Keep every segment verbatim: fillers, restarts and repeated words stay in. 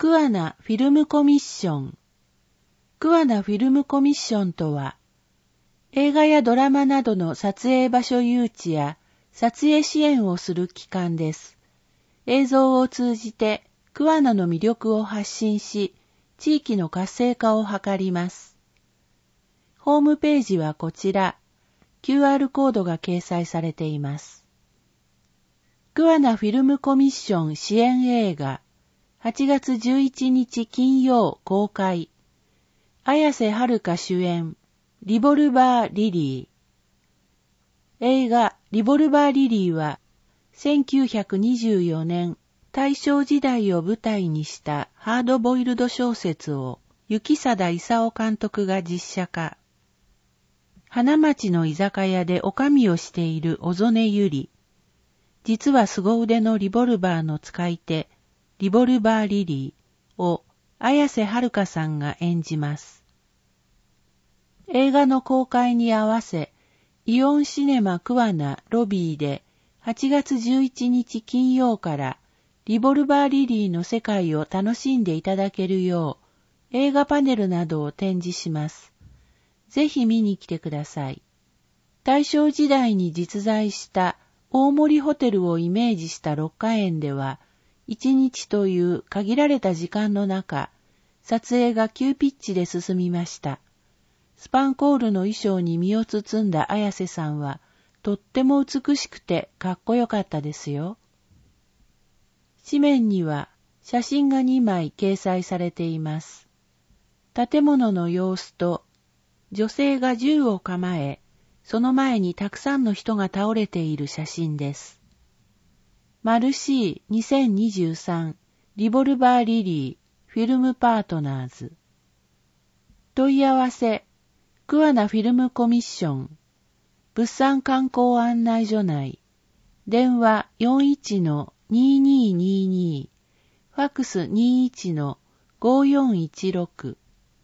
桑名フィルムコミッション。桑名フィルムコミッションとは、映画やドラマなどの撮影場所誘致や撮影支援をする機関です。映像を通じて桑名の魅力を発信し、地域の活性化を図ります。ホームページはこちら、キューアール コードが掲載されています。桑名フィルムコミッション支援映画、はちがつじゅういちにち金曜公開。綾瀬はるか主演、リボルバー・リリー。映画リボルバー・リリーは、せんきゅうひゃくにじゅうよねん、大正時代を舞台にしたハードボイルド小説を、行定勲監督が実写化。花町の居酒屋で女将をしている小曽根百合。実は凄腕のリボルバーの使い手、リボルバー・リリーを綾瀬はるかさんが演じます。映画の公開に合わせ、イオンシネマ桑名ロビーではちがつじゅういちにち金曜からリボルバー・リリーの世界を楽しんでいただけるよう映画パネルなどを展示します。ぜひ見に来てください。大正時代に実在した大森ホテルをイメージした六花園では、一日という限られた時間の中、撮影が急ピッチで進みました。スパンコールの衣装に身を包んだ綾瀬さんは、とっても美しくてかっこよかったですよ。紙面には写真がにまい掲載されています。建物の様子と、女性が銃を構え、その前にたくさんの人が倒れている写真です。マルシーにせんにじゅうさんリボルバー・リリーフィルムパートナーズ。問い合わせ、桑名フィルムコミッション、物産観光案内所内、電話 よんいちのにーにーにーにー、ファックス にーいちのごーよんいちろく。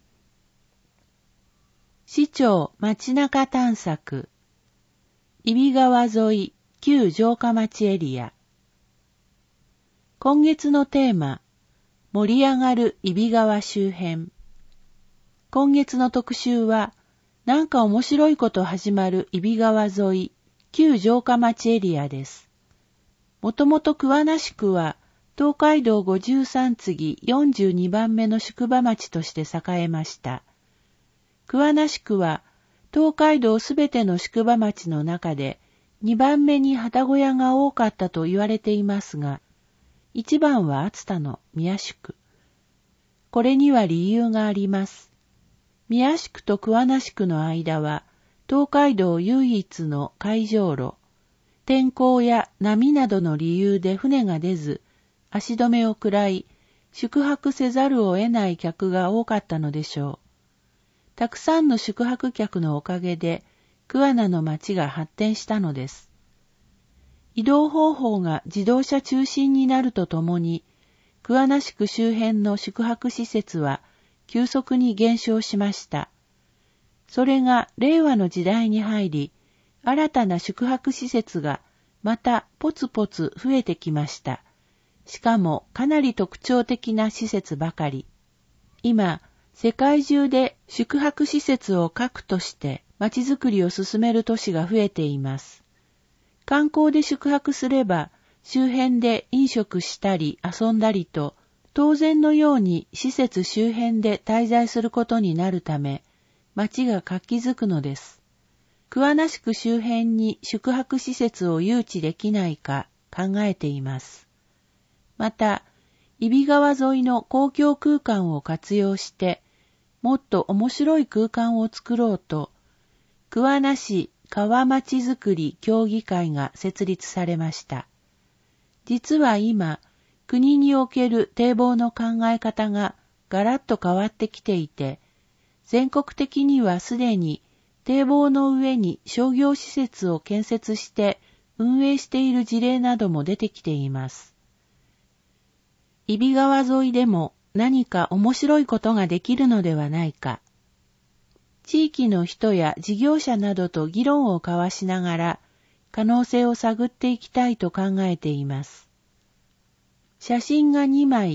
市長街中探索、揖斐川沿い旧城下町エリア。今月のテーマ、盛り上がる揖斐川周辺。今月の特集は、なんか面白いこと始まる揖斐川沿い旧城下町エリアです。もともと桑名宿は、東海道ごじゅうさん次よんじゅうにばんめの宿場町として栄えました。桑名宿は、東海道すべての宿場町の中で、にばんめに旅籠屋が多かったと言われていますが、いちばんは熱田の宮宿。これには理由があります。宮宿と桑名宿の間は、東海道唯一の海上路。天候や波などの理由で船が出ず、足止めを食らい、宿泊せざるを得ない客が多かったのでしょう。たくさんの宿泊客のおかげで、桑名の町が発展したのです。移動方法が自動車中心になるとともに、桑名宿周辺の宿泊施設は急速に減少しました。それが令和の時代に入り、新たな宿泊施設がまたポツポツ増えてきました。しかもかなり特徴的な施設ばかり。今、世界中で宿泊施設を核として街づくりを進める都市が増えています。観光で宿泊すれば、周辺で飲食したり遊んだりと、当然のように施設周辺で滞在することになるため、街が活気づくのです。桑名宿周辺に宿泊施設を誘致できないか考えています。また、揖斐川沿いの公共空間を活用して、もっと面白い空間を作ろうと、桑名市川町づくり協議会が設立されました。実は今、国における堤防の考え方がガラッと変わってきていて、全国的にはすでに堤防の上に商業施設を建設して運営している事例なども出てきています。揖斐川沿いでも何か面白いことができるのではないか。地域の人や事業者などと議論を交わしながら可能性を探っていきたいと考えています。写真がにまい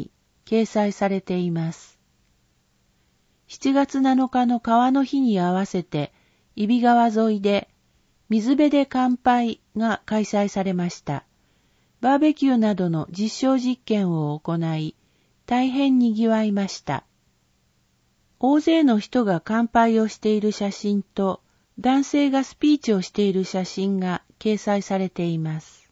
掲載されています。しちがつなのかの川の日に合わせて、揖斐川沿いで水辺で乾杯が開催されました。バーベキューなどの実証実験を行い、大変にぎわいました。大勢の人が乾杯をしている写真と、男性がスピーチをしている写真が掲載されています。